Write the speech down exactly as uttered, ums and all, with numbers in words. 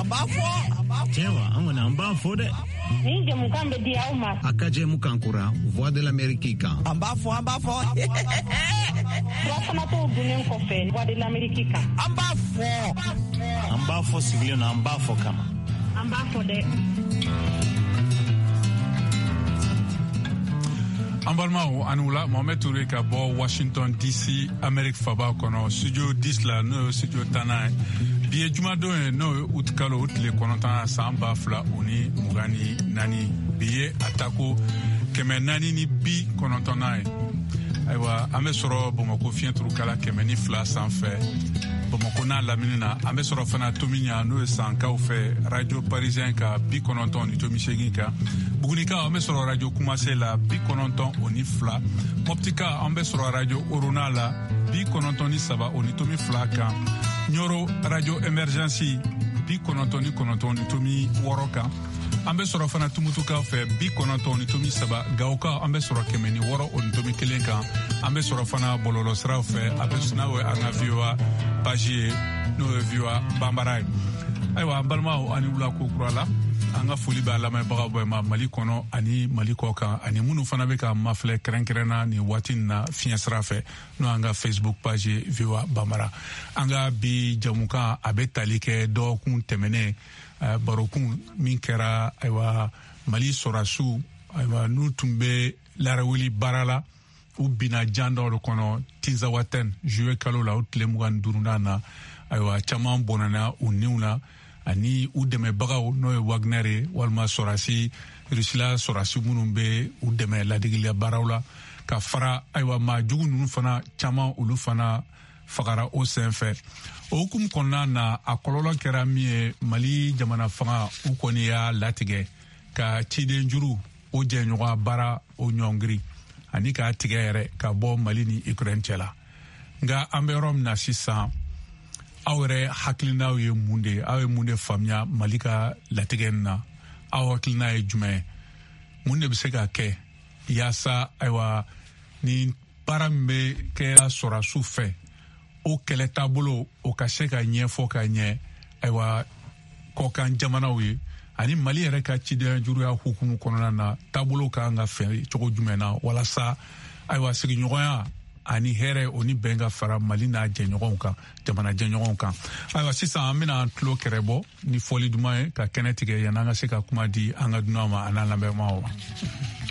Tiens, on a un bas faux de. Ni jamukan be dia uma. Akaje mukankura, voix de l'Amérique. Un bas faux, un bas faux. Wasana to dunen ko fe, voix de l'Amérique. Un bas faux. Un bas faux civil na un bas faux kama. Un bas faux de. Ambalmao anula Mohamed Touré ka bo Washington D C Amerique faba kono studio dix la no studio tanai biye jumado no utkalo utle kononta samba fla uni mugani nani biye atako keme nani ni bi konontonai aywa ame soro bomako fientru kala keme ni fla sans fait bomako na laminina ame soro fana tominya no sanka ou fait radio parisien ka bi kononton ni tomi sheginka bugunika ame soro radio kumase la bi kononton oni fla moptika ame soro radio orona la bi kononton ni saba oni tomi fla ka nyoro radio emergency bi kononton ni kononton ni tomi woroka ambe soro fana tumutuka fe bi kononton ni tomi saba gauka ambe soro kemeni woro oni tomi kelenka ambe soro fana bololo sra fe abe sunawe anga viwa page no viwa bambarai aywa balmao ani wula ko kurala anga foli ba lamay baga boy ma mali kono ani mali koka ani munu fana be ka mafle krenkrena ni watin na fiensra fe no anga Facebook page viwa bamara anga bi jamuka abe talike do kun temene uh, barokun min kera aywa mali sorasu aywa nu tumbe larawili barala u bina jando do kono tinza waten juwe kalo la utle mugan durunana aywa chaman bonana uniuna ani u deme bagaw no e Wagner walma sorasi risila sorasi munun be u deme ladigila barawla ka fara aywa ma jugu nunu fana chama ulu fana fagara o senfe o kum konna na akololo kera mie Mali jamana fanga u koni ya latige ka chide njuru o jenyoga bara o nyongri ani ka tigere ka bo Mali ni Ukraine chela nga amberom na sisa awre haklina ye munde awe munde famia malika latigenna aw haklina ye jume munde biseka ke yasa aywa ni parambe ke la sora sufe o kele tabulo o kaseka nyefo ka nye aywa ko kan jamana wi ani Mali yɛrɛ ka ciden juru ya hukumu kɔnɔna na tabulo ka nga fɛ cogo jumɛn na walasa aywa sigiɲɔgɔnya ani hɛrɛ o ni bɛn ka fara Mali n'a jɛɲɔgɔnw kan jamana jɛɲɔgɔnw kan ayiwa sisan an bɛna tulo kɛrɛ bɔ ni fɔli duman ye ka kɛnɛ tigɛ yan'an ka se ka kuma di an ka dunan ma a n'a lamɛnbagaw ma